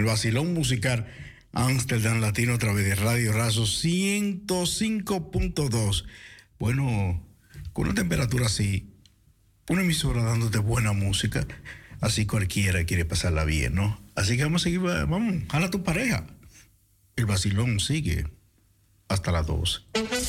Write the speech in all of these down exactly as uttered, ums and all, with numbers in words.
el vacilón musical Amsterdam Latino a través de Radio Razo ciento cinco punto dos. Bueno, con una temperatura así, una emisora dándote buena música, así cualquiera quiere pasarla bien, ¿no? Así que vamos a seguir, vamos, jala a tu pareja. El vacilón sigue hasta las dos.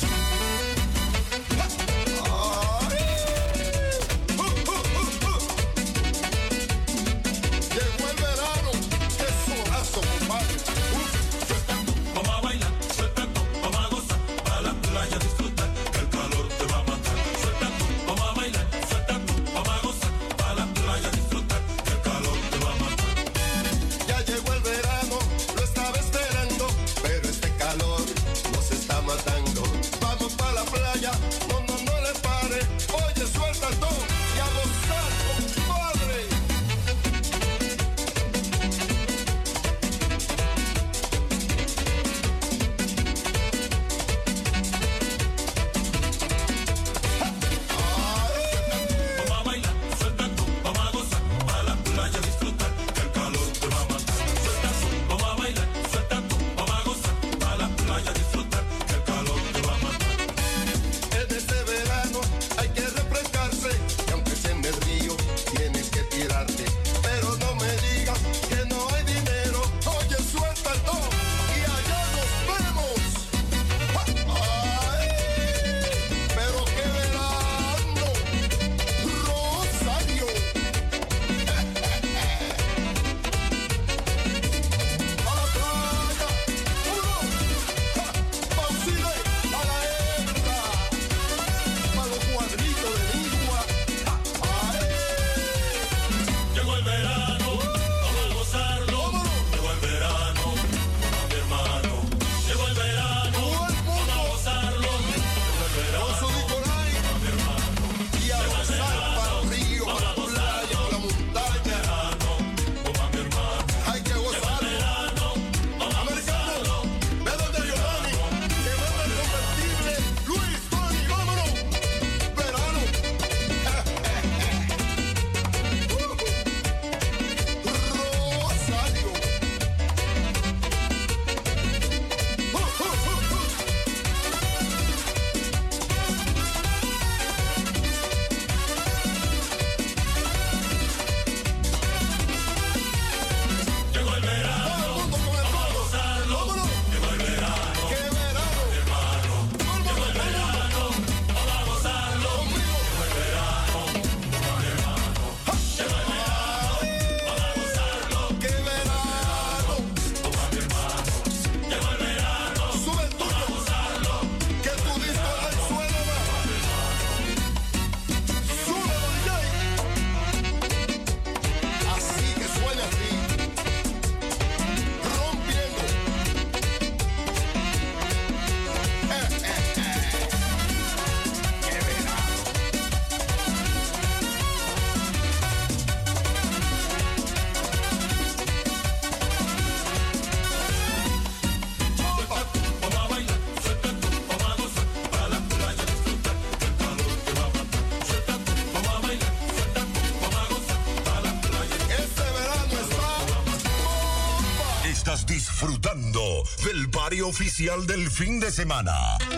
Disfrutando del party oficial del fin de semana.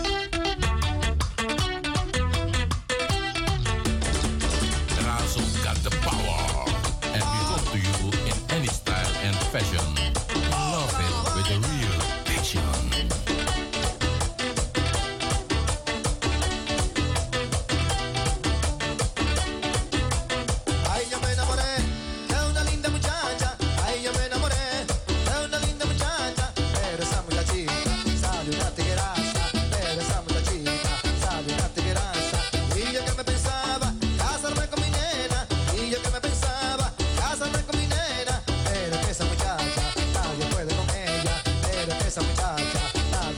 Razo got the power, and we come to you in any style and fashion. Love it with a real passion. Esa muchacha, nadie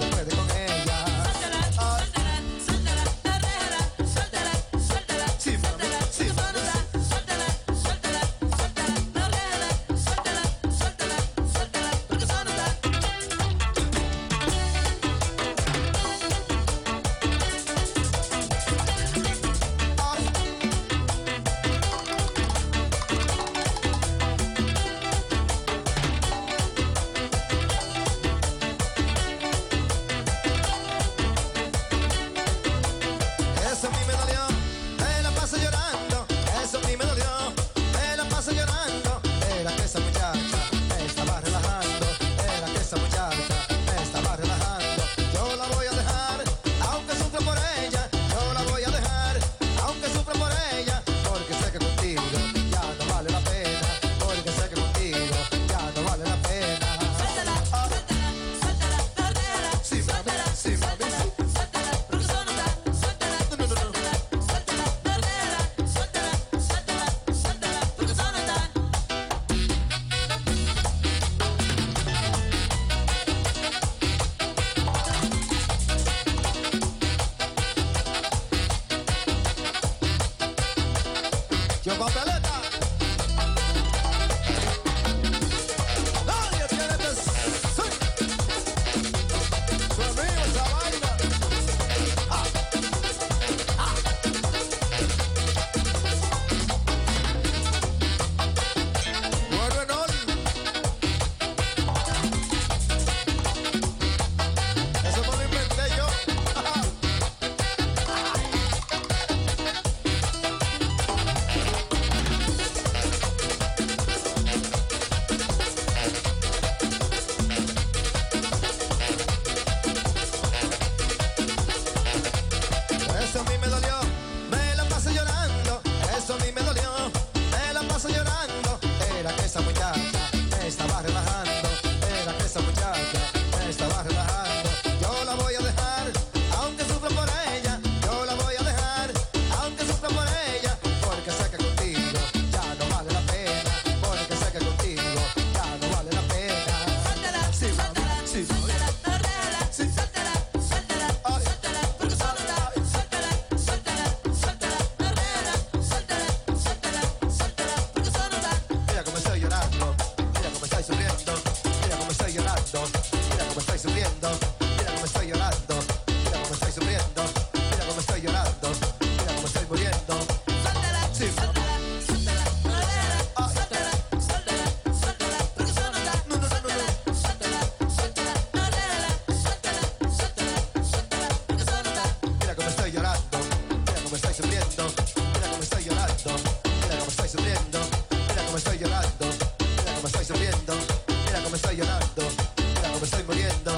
estoy llorando, mira cómo estoy muriendo.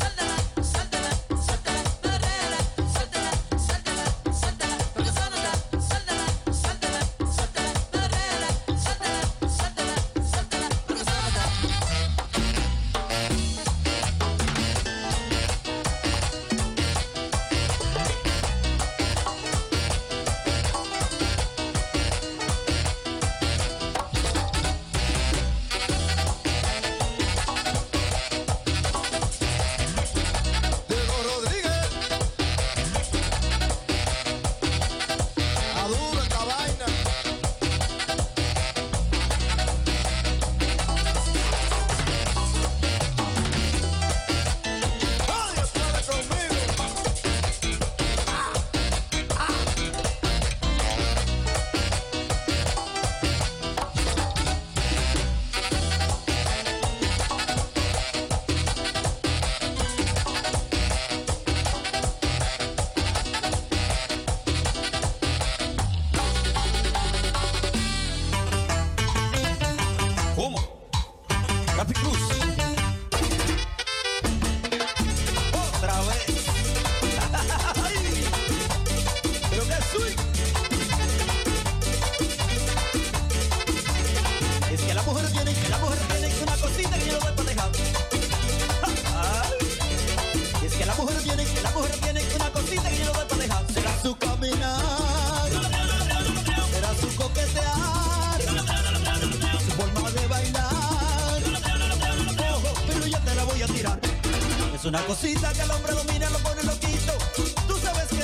Una cosita que el hombre domina, lo pone loquito. Tú sabes que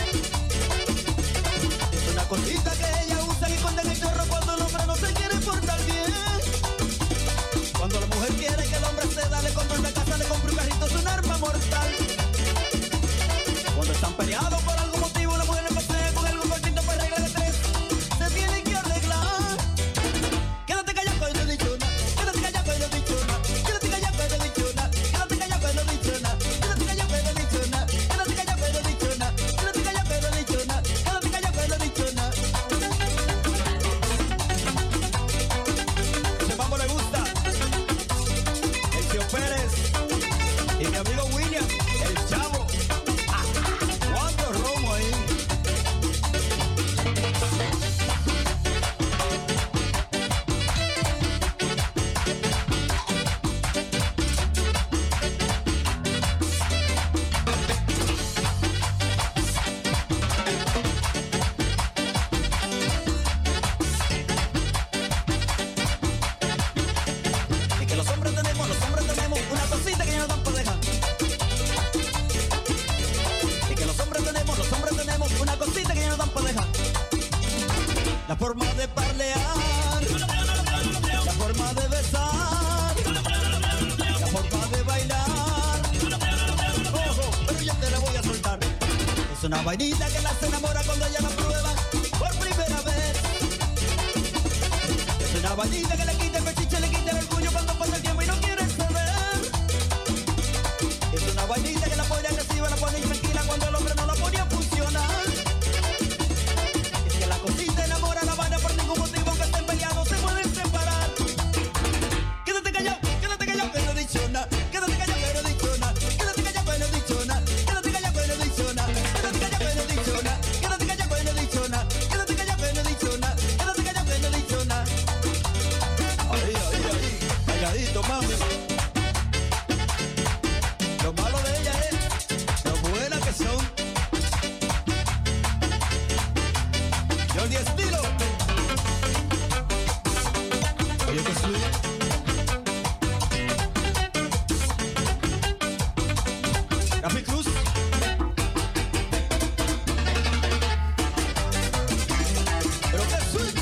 es una cosita que ella usa y esconde en el chorro cuando el hombre no se quiere portar bien. Cuando la mujer quiere que el hombre ceda, le compra una casa, le compra un carrito, es un arma mortal. Cuando están peleados por algún motivo, la mujer le pasea con algún cortito para regla de tres. Se tiene que arreglar. Quédate callado, que no he dicho nada. Quédate callado, que no he dicho nada. Quédate callado, que no he dicho nada. Quédate callado, que no he dicho nada. Quédate callado, que no he dicho nada. Quédate callado, que no he dicho nada. Quédate callado, que no he dicho nada. Quédate callado, que no he dicho nada. Ese mambo le gusta. El tío Pérez y mi amigo William, el Chavo. ¿Cuánto romo ahí? Y que los hombres tenemos, los hombres tenemos una cosita que ya nos dan por dejar. Y que los hombres tenemos, los hombres tenemos una cosita que ya nos dan por dejar. La forma de parlear, la forma de besar, la forma de bailar. Ojo, pero yo te la voy a soltar. Es una vainita que la se enamora cuando ella la prueba por primera vez. Es una vainita que le quita el pechiche, le quita el orgullo cuando pasa el tiempo y no quiere saber. Es una vainita que la pone agresiva, la pone tranquila cuando el hombre no la pone a funcionar. Es que la cosita enamora a la vaina por ningún motivo, que estén peleados se pueden separar. Quédate callado, quédate callado que no he dicho nada. Quédate callado que no he dicho nada. Quédate callado que no he dicho nada. Quédate callado que no he dicho nada. Quédate callado que no he dicho nada. Quédate callado que no he dicho nada. Quédate callado que no he dicho nada. Quédate callado que no he dicho nada. Ahí, ahí, ahí, calladito, mami. Lo malo de ella es lo buena que son. Jordi Estilo. Oye, que suena. Rafi Cruz. Pero que suena.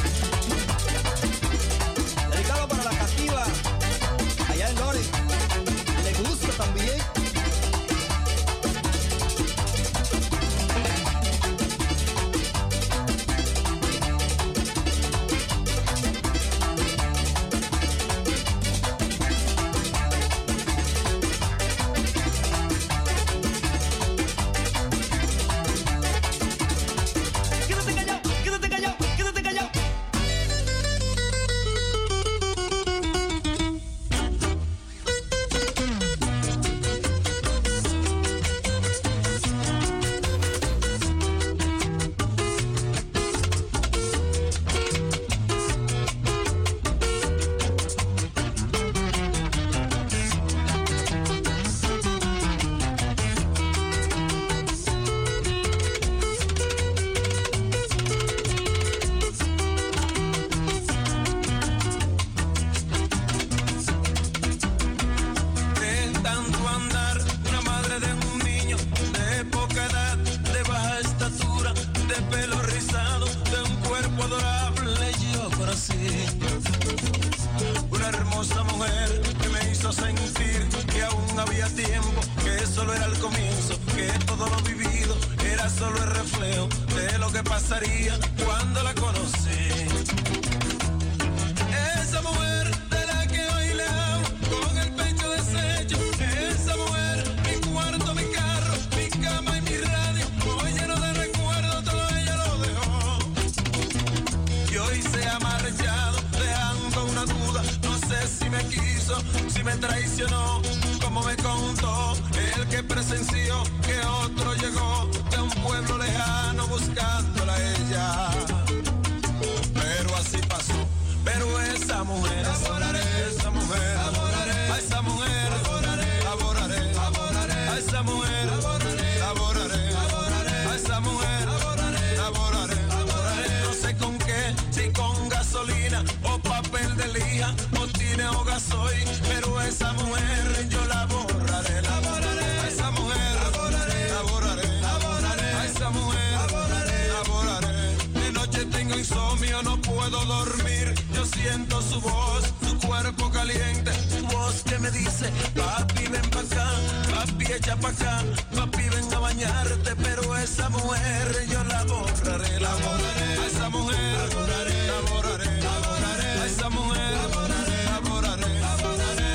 Dedicado para la cativa. Allá en Lore. Le gusta también. hacía tiempo, que solo era el comienzo, que todo lo vivido era solo el reflejo de lo que pasaría cuando la conocí. Esa mujer de la que hoy le hablo, con el pecho deshecho, esa mujer, mi cuarto, mi carro, mi cama y mi radio, hoy lleno de recuerdos, todo ella lo dejó. Y hoy se ha marchado, dejando una duda, no sé si me quiso, si me traicionó, como me contó el que presenció que otro llegó de un pueblo lejano buscándola a ella. Pero así pasó, pero esa mujer, laboraré, esa mujer, laboraré, a esa mujer, laboraré, laboraré, laboraré, a esa mujer, laboraré, laboraré, laboraré, a esa mujer, laboraré, laboraré, laboraré. No sé con qué, si con gasolina o papel de lija o tine o gasoil, pero esa mujer yo la borraré, laboraré, a esa mujer, laboraré, laboraré, laboraré, a esa mujer, laboraré, laboraré. De noche tengo insomnio, no puedo dormir, yo siento su voz, su cuerpo caliente, su voz que me dice, papi ven pa' acá, papi echa pa' acá, papi ven a bañarte, pero esa mujer yo la borraré, la borraré, a esa mujer, la borraré, la borraré, la borraré, a esa mujer, la borraré, la borraré, la borraré.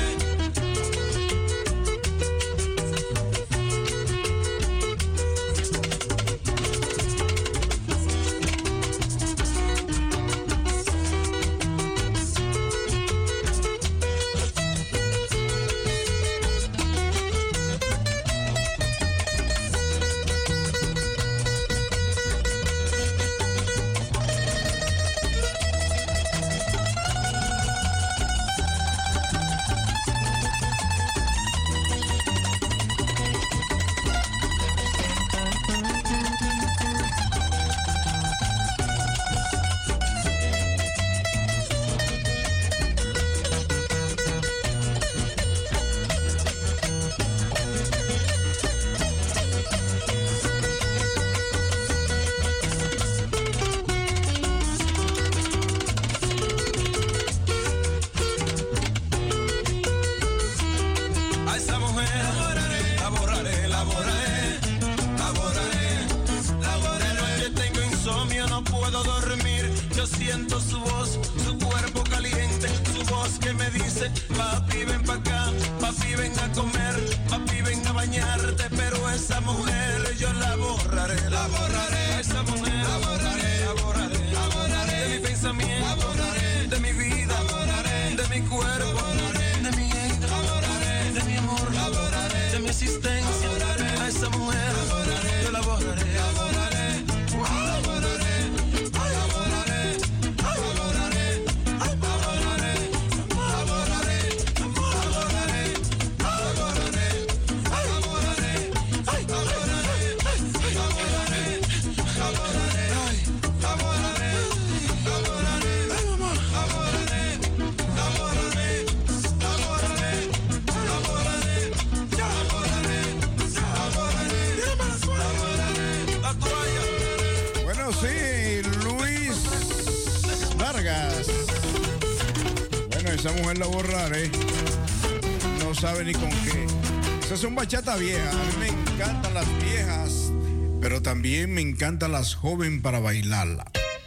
Bachata vieja, a mí me encantan las viejas, pero también me encantan las jóvenes para bailarla.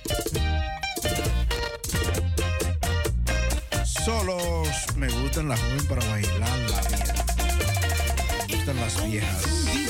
Solos me gustan las jóvenes para bailarla bien. Me gustan las viejas.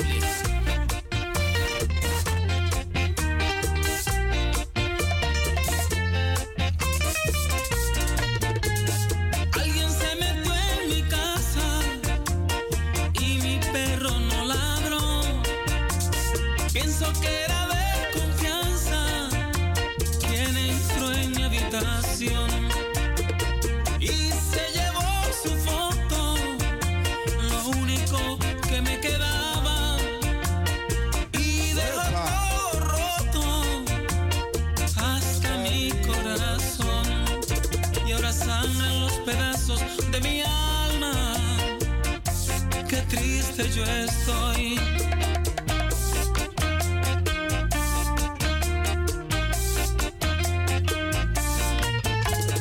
Y se llevó su foto, lo único que me quedaba, y dejó todo roto hasta mi corazón. Y ahora sangran los pedazos de mi alma. Qué triste yo estoy.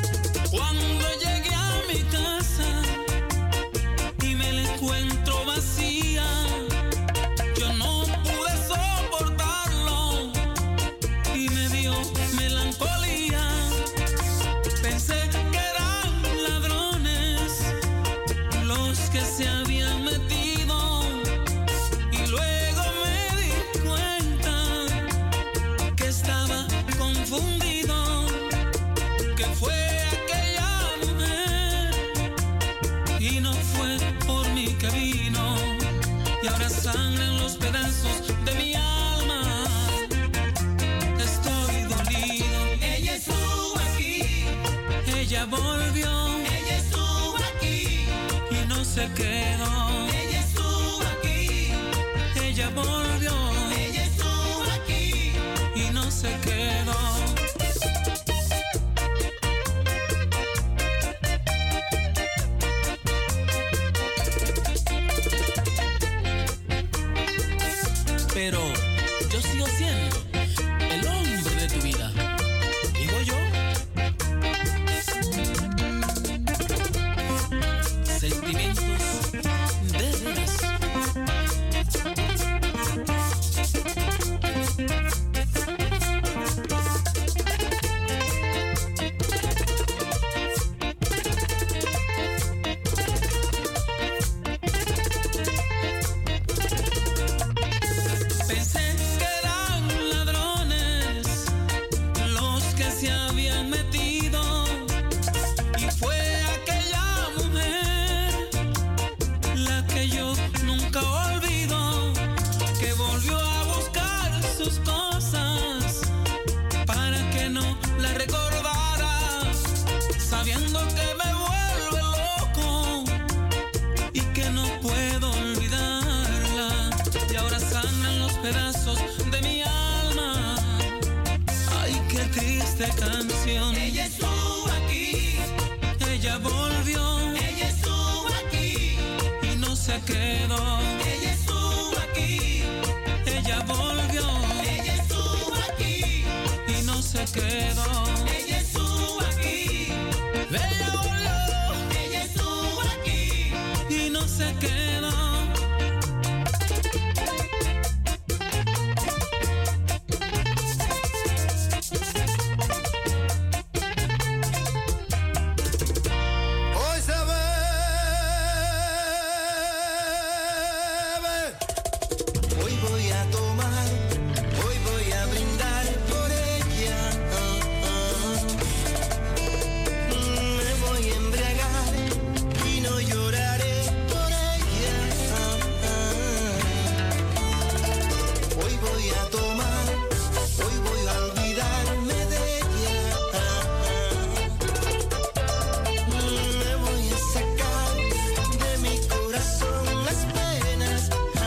Cuando llegué a mi casa y me la encuentro vacía, que se habían metido y luego me di cuenta que estaba confundido, que fue aquella mujer y no fue por mí que vino, y ahora sangran los pedazos de mi alma. Estoy dolido. Ella estuvo aquí, Ella volvió ella estuvo aquí, y no se quedó. ella estuvo aquí, Ella volvió ella estuvo aquí. y no se quedó. Pero yo sigo siendo el hombre de tu vida, digo yo. Sentimientos de veras. Pensé que eran ladrones los que se habían metido, y fue aquella mujer la que yo nunca olvido, que volvió a buscar sus cosas para que no la recordara, sabiendo que me vuelve loco y que no puedo olvidarla, y ahora sangran los pedazos de mi alma. Ay, qué triste canción. Ella estuvo aquí, Ella volvió ella estuvo aquí, y no se quedó. ella estuvo aquí, Ella volvió ella estuvo aquí, y no se quedó. ella estuvo aquí, Ella volvió ella estuvo aquí. y no se quedó. Hoy se bebe. Hoy voy a tomar, hoy voy a brindar por ella. Me voy a embriagar y no lloraré por ella. Hoy voy a tomar, hoy voy a olvidarme de ella. Me voy a sacar de mi corazón las penas.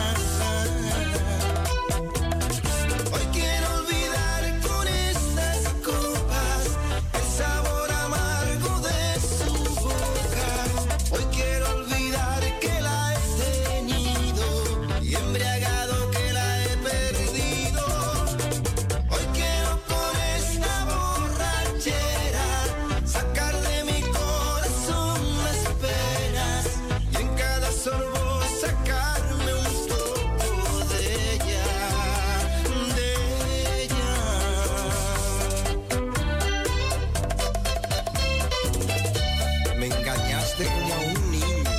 Hoy quiero olvidar con estas copas el sabor amargo de su boca. Hoy quiero olvidar que la he tenido y embriagado que la he perdido. Hoy quiero con esta borrachera sacar de mi corazón las penas y en cada sorbo sacarme un poco de ella, de ella. Me engañaste como a un niño.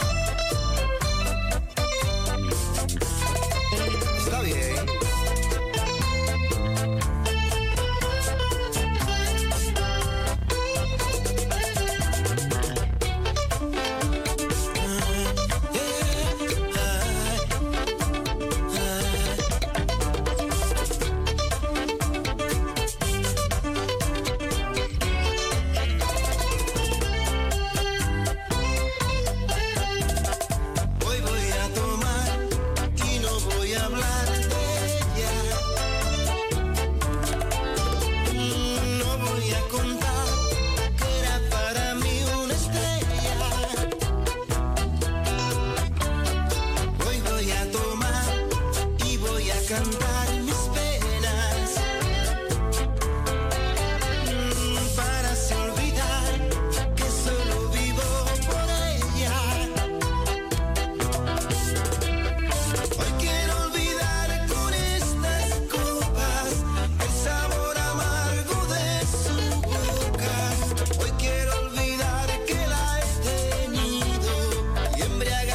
Está bien. Hoy voy a tomar y no voy a hablar de ella. No voy a contar que era para mí una estrella. Hoy voy a tomar y voy a cantar mis penas para así olvidar que solo vivo por ella. Hoy quiero olvidar con estas copas el sabor amargo de su boca. Hoy quiero olvidar que la he tenido y embriagado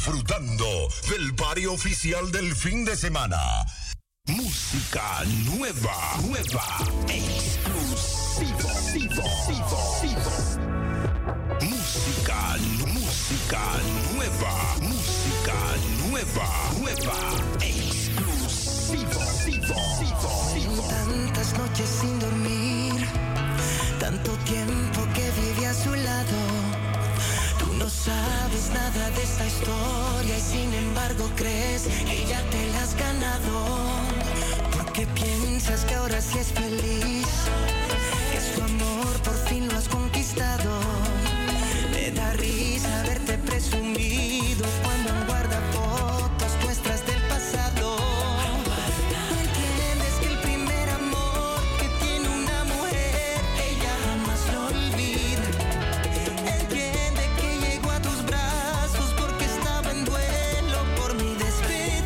disfrutando del party oficial del fin de semana. Música nueva, nueva, exclusivo, exclusivo, exclusivo. Música, música nueva, música nueva, nueva, exclusivo, exclusivo, exclusivo. Tantas noches sin dormir, tanto tiempo que viví a su lado. Tú no sabes nada de esta historia y sin embargo crees que ya te la has ganado. Porque piensas que ahora sí es feliz, que su amor por fin lo has conquistado. Me da risa verte presumido cuando aún guarda fotos nuestras del pasado. No entiendes que el primer amor que tiene una mujer, ella jamás lo olvida. Entiende que llegó a tus brazos porque estaba en duelo por mi despedida.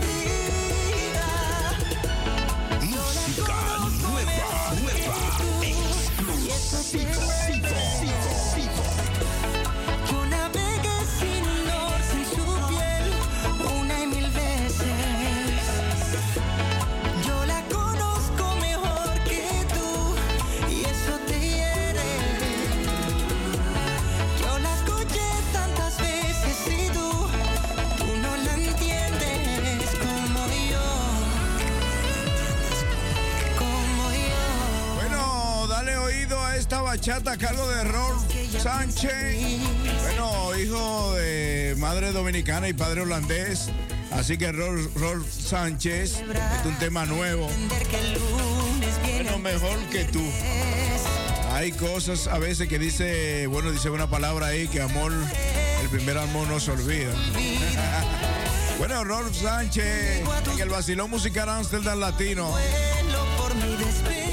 Música nueva, nueva, exclusivo, exclusivo. Yo navegué sin honor, sin su piel, una y mil veces. Yo la conozco mejor que tú y eso te hiere. Yo la escuché tantas veces y tú, tú no la entiendes como yo, como yo. Bueno, dale oído a esta bachata a cargo de Rolf Sánchez. Bueno, hijo de madre dominicana y padre holandés. Así que Rolf, Rolf Sánchez, es un tema nuevo. Bueno, mejor que tú. Hay cosas a veces que dice, bueno, dice una palabra ahí que amor, el primer amor no se olvida. Bueno, Rolf Sánchez, en el vacilón musical Amsterdam Latino. Duelo por mi despedida.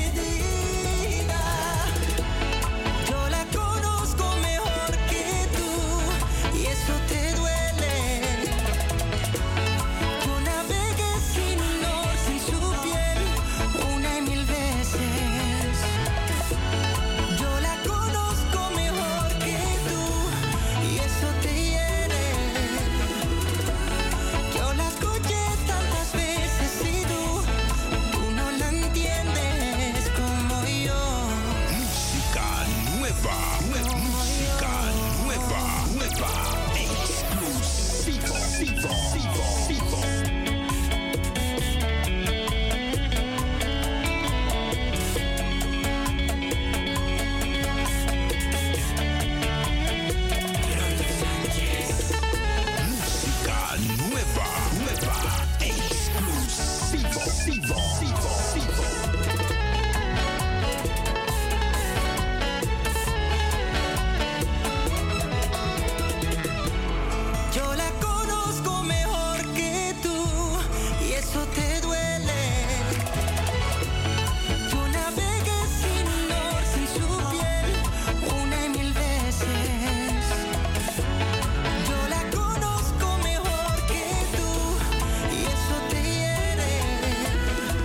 Yo la conozco mejor que tú y eso te duele. Yo navegué sin honor, sin su piel, una y mil veces. Yo la conozco mejor que tú y eso te hiere. Yo la escuché tantas veces y tú, tú no la entiendes como yo. Música nueva, nueva, música nueva, nueva, exclusivo, exclusivo, exclusivo. Música nueva, nueva, exclusivo, exclusivo, exclusivo. Yo la conozco mejor que tú y eso te duele. Yo navegué sin honor, sin su piel, una y mil veces. Yo la conozco mejor que tú y eso te hiere.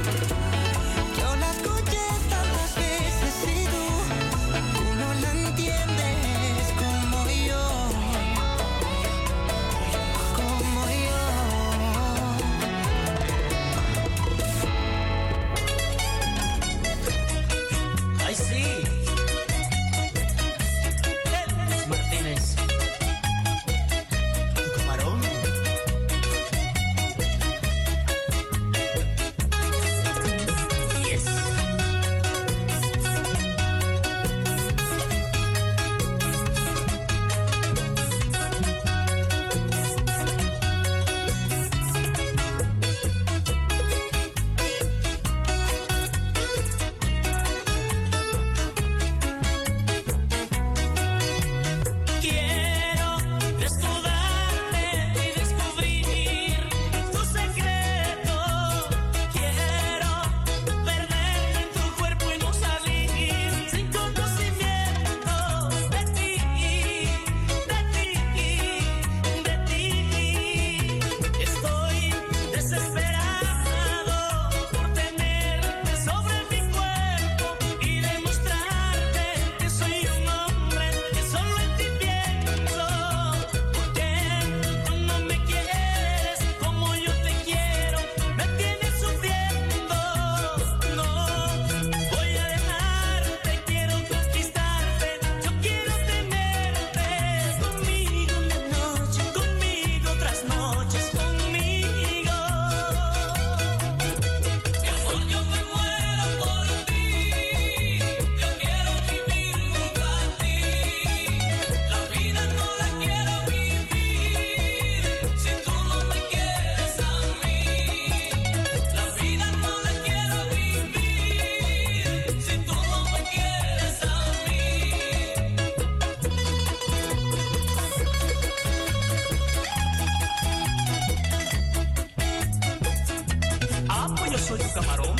pues yo soy tu camarón.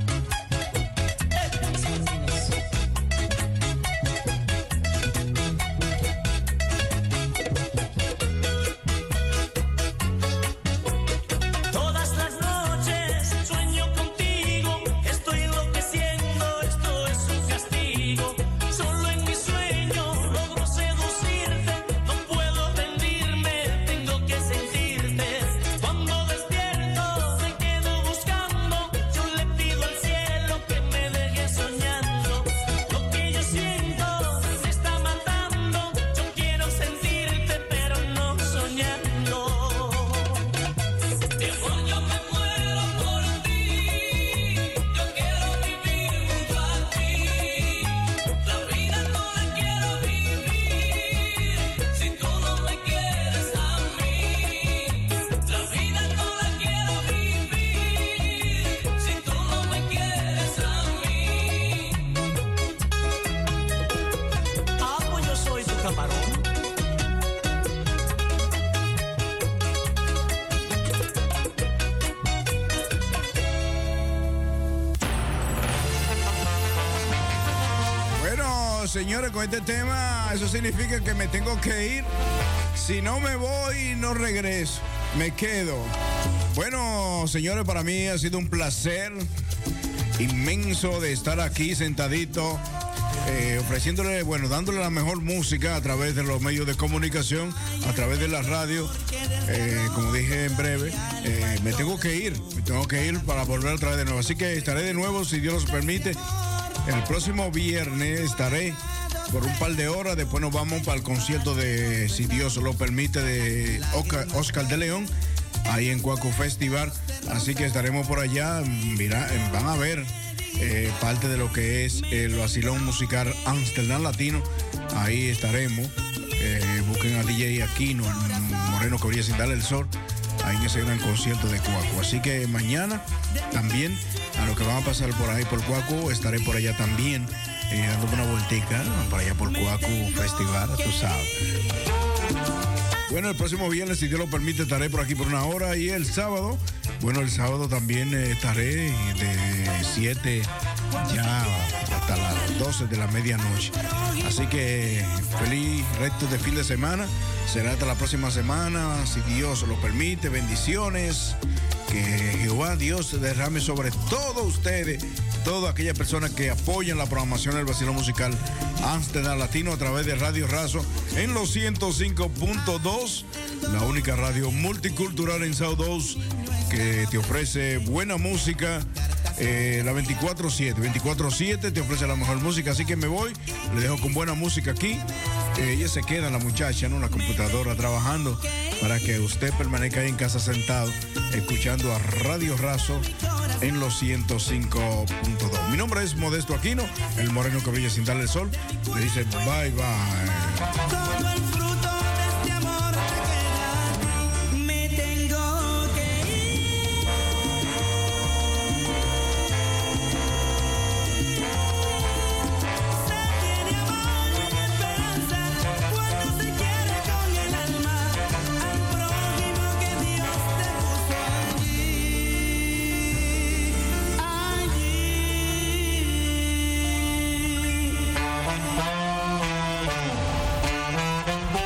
Todas las noches sueño contigo, estoy enloqueciendo, esto es un castigo. Solo en mi sueño logro seducirte, no puedo rendirme, tengo que sentirte. Cuando despierto me quedo buscando, yo le pido al cielo que me deje soñando. Lo que yo siento me está matando, yo quiero sentirte pero no soñando. Mi amor, yo me muero por ti, yo quiero vivir junto a ti. La vida no la quiero vivir si tú no me quieres a mí. La vida no la quiero vivir si tú no me quieres a mí. Ah, pues yo soy tu camarón. Bueno, señores, con este tema, eso significa que me tengo que ir. Si no me voy, no regreso. Me quedo. Bueno, señores, para mí ha sido un placer inmenso de estar aquí sentadito, eh, ofreciéndole, bueno, dándole la mejor música a través de los medios de comunicación, a través de la radio. Eh, como dije en breve, eh, me tengo que ir, me tengo que ir para volver otra vez de nuevo. Así que estaré de nuevo, si Dios lo permite. El próximo viernes estaré por un par de horas. Después nos vamos para el concierto de, si Dios lo permite, de Oscar, Oscar de León, ahí en Cuaco Festival. Así que estaremos por allá. Mira, van a ver eh, parte de lo que es el vacilón musical Amsterdam Latino. Ahí estaremos. Eh, busquen a D J Aquino, el moreno que brilla sin darle el sol, ahí en ese gran concierto de Cuaco. Así que mañana también, a los que van a pasar por ahí por Cuaco, estaré por allá también, eh, dándome una vueltica para allá por Cuaco Festival, tú sabes. Bueno, el próximo viernes, si Dios lo permite, estaré por aquí por una hora. Y el sábado, bueno, el sábado también eh, estaré de siete ya hasta las doce de la medianoche. Así que feliz resto de fin de semana. Será hasta la próxima semana, si Dios lo permite. Bendiciones. Que Jehová Dios derrame sobre todos ustedes, todas aquellas personas que apoyan la programación del vacilón musical Amsterdam Latino a través de Radio Razo en los ciento cinco punto dos, la única radio multicultural en South Coast que te ofrece buena música. Eh, la veinticuatro siete, veinticuatro siete te ofrece la mejor música, así que me voy, le dejo con buena música aquí. Eh, ella se queda, la muchacha, en una computadora trabajando para que usted permanezca ahí en casa sentado, escuchando a Radio Razo en los ciento cinco punto dos. Mi nombre es Modesto Aquino, el moreno que brilla sin darle el sol. Le dice bye bye. Todo el fruto de este amor te queda a ti. Me tengo que ir. Se tiene amor y esperanza cuando se quiere con el alma al prójimo que Dios te puso allí.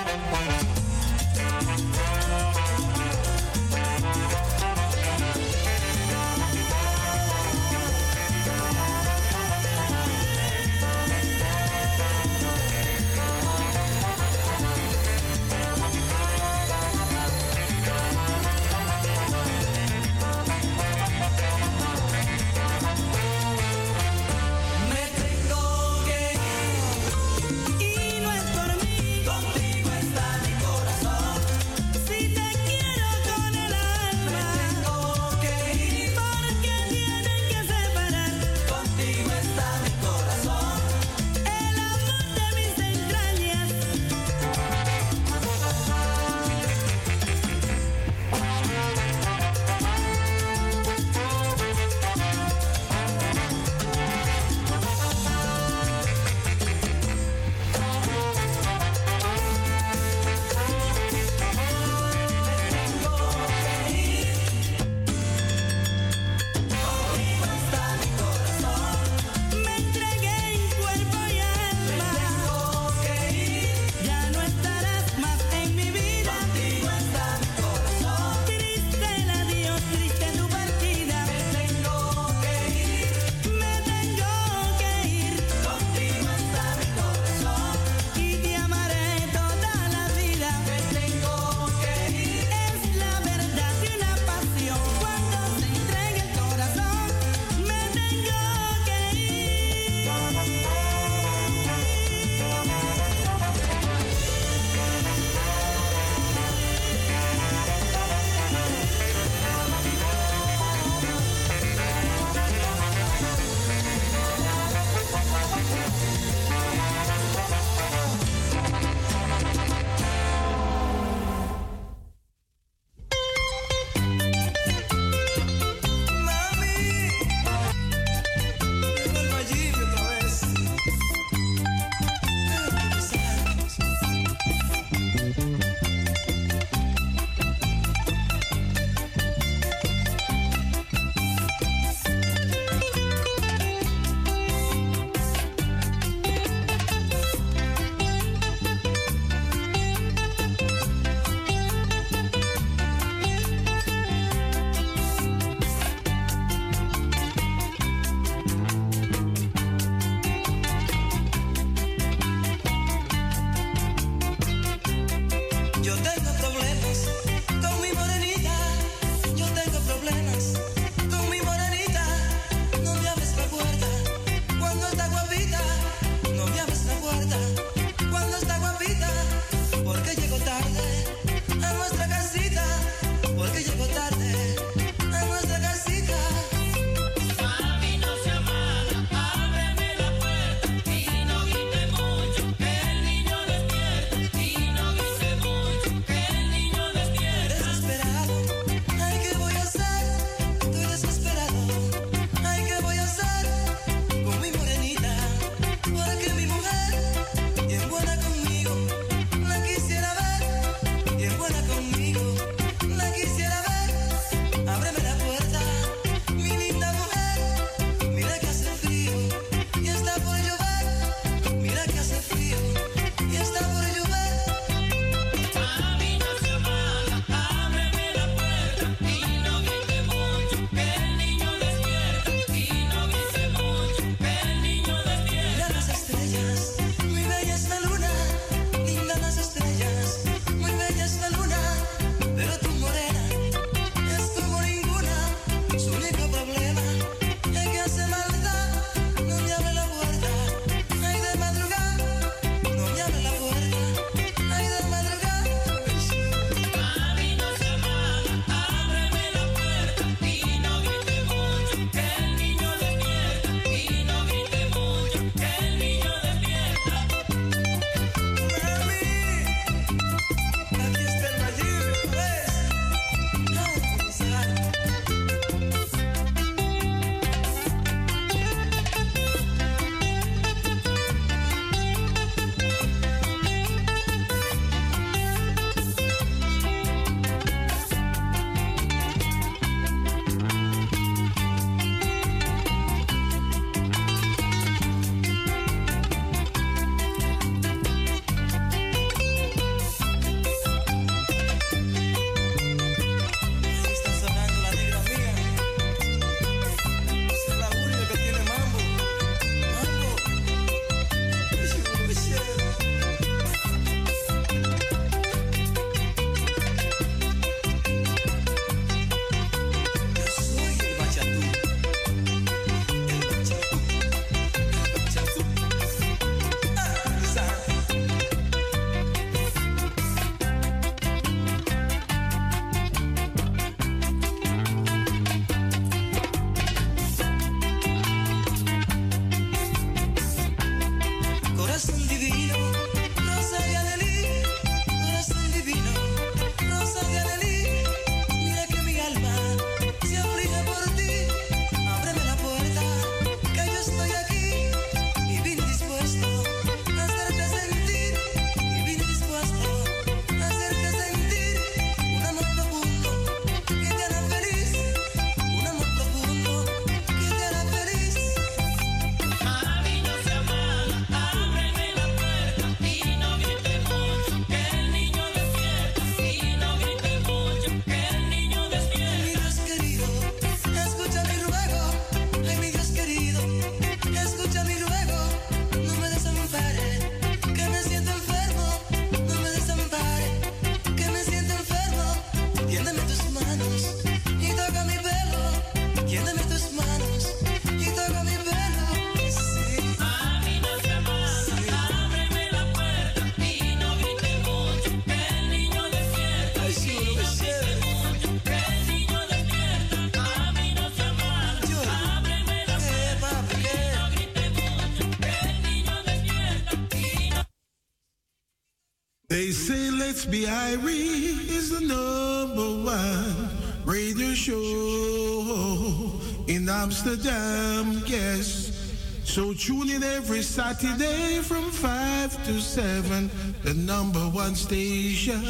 They say Let's Be Irie is the number one radio show in Amsterdam, yes. So tune in every Saturday from five to seven, the number one station.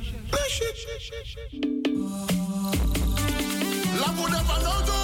La Buddha Panoto.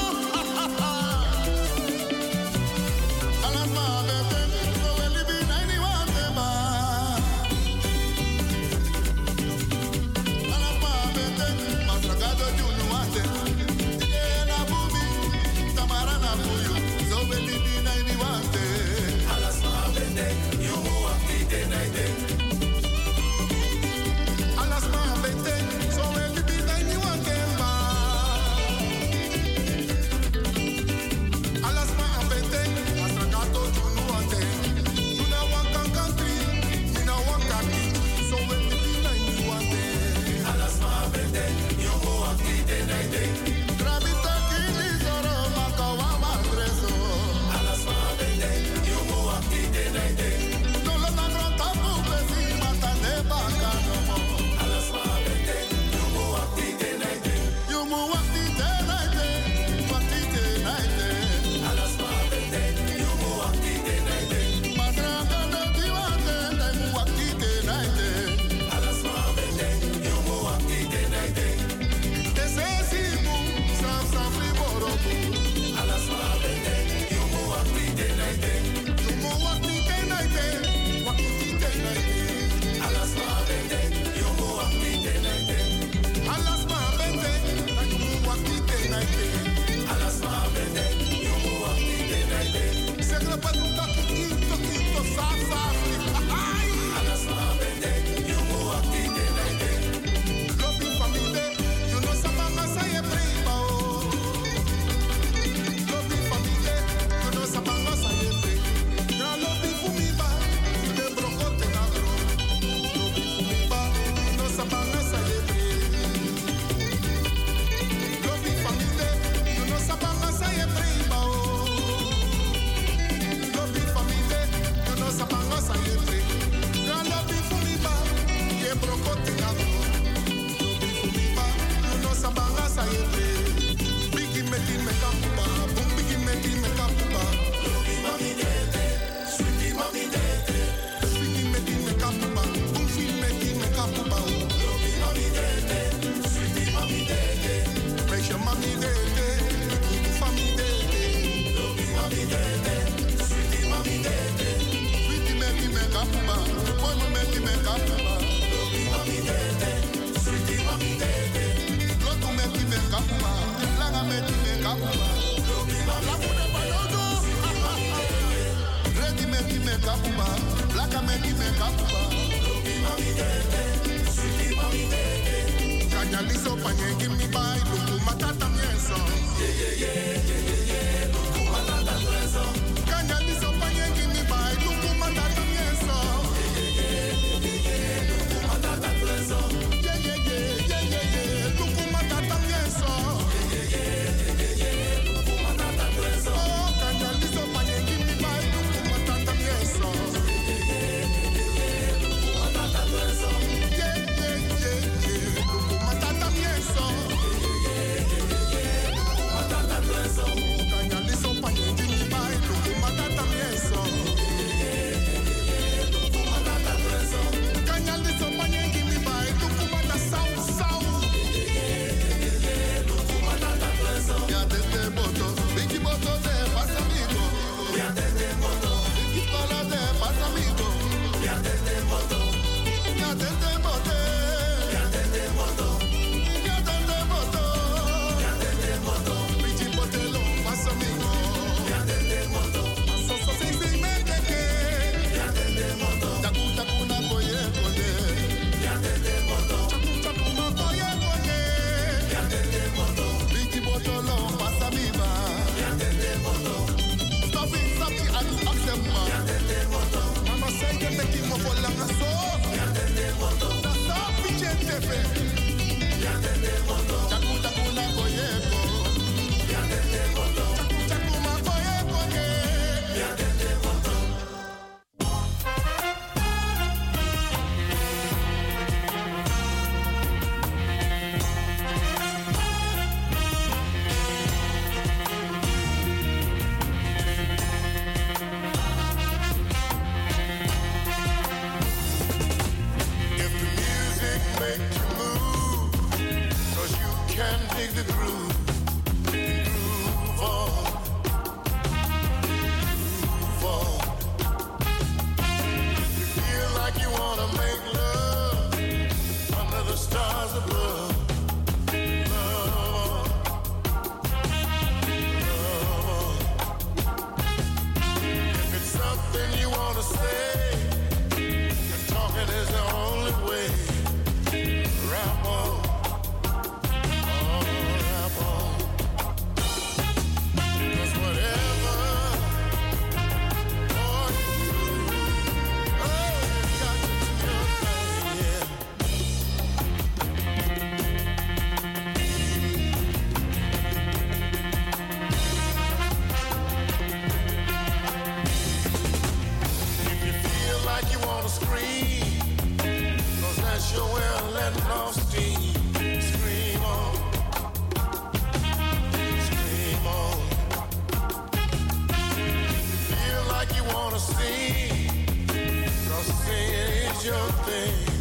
fe.